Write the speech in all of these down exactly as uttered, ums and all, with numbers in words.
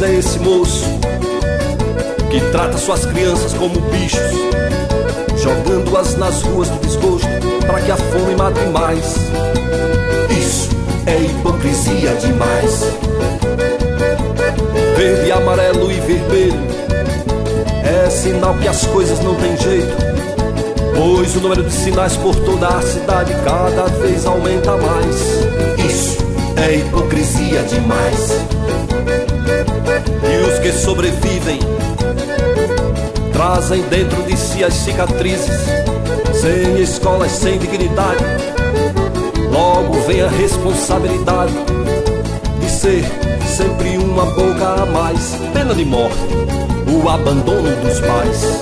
é esse moço que trata suas crianças como bichos, jogando-as nas ruas do desgosto para que a fome mate mais? Isso é hipocrisia demais. Verde, amarelo e vermelho é sinal que as coisas não têm jeito, pois o número de sinais por toda a cidade cada vez aumenta mais. Isso é hipocrisia demais. E os que sobrevivem trazem dentro de si as cicatrizes, sem escolas, sem dignidade. Logo vem a responsabilidade de ser sempre uma boca a mais. Pena de morte, o abandono dos pais.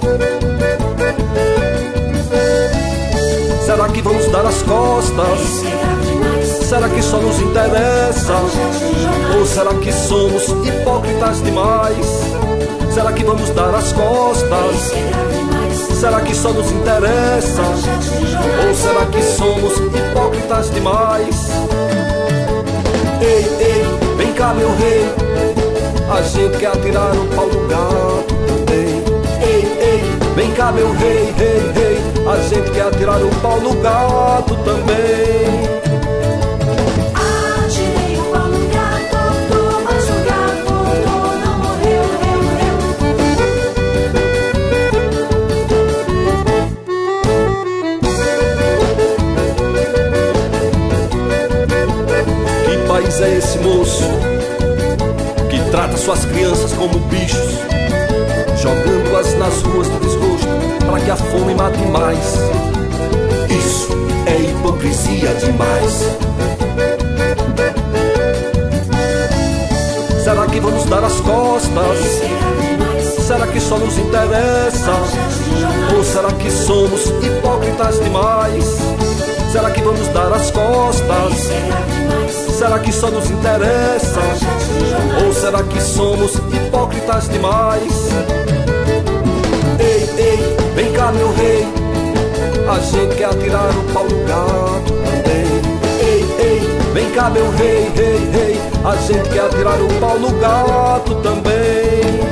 Será que vamos dar as costas? Será que só nos interessa? Ou será que somos hipócritas demais? Será que vamos dar as costas? Será que só nos interessa? Ou será que somos hipócritas demais? Ei, ei, vem cá meu rei, a gente quer atirar o pau no gato também. Ei, ei, vem cá meu rei, rei, rei, a gente quer atirar o pau no gato também. Mas é esse moço que trata suas crianças como bichos, jogando-as nas ruas do desgosto para que a fome mate mais. Isso é hipocrisia demais. Será que vamos dar as costas? Será que só nos interessa? Ou será que somos hipócritas demais? Será que vamos dar as costas? Será que só nos interessa? Ou será que somos hipócritas demais? Ei, ei, vem cá meu rei, a gente quer atirar o pau no gato também. Ei, ei, vem cá meu rei, rei, rei, a gente quer atirar o pau no gato também.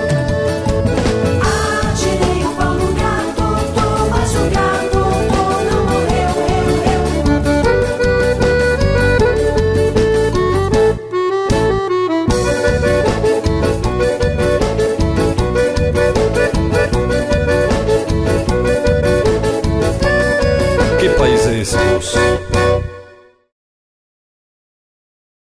Que país é esse, moço?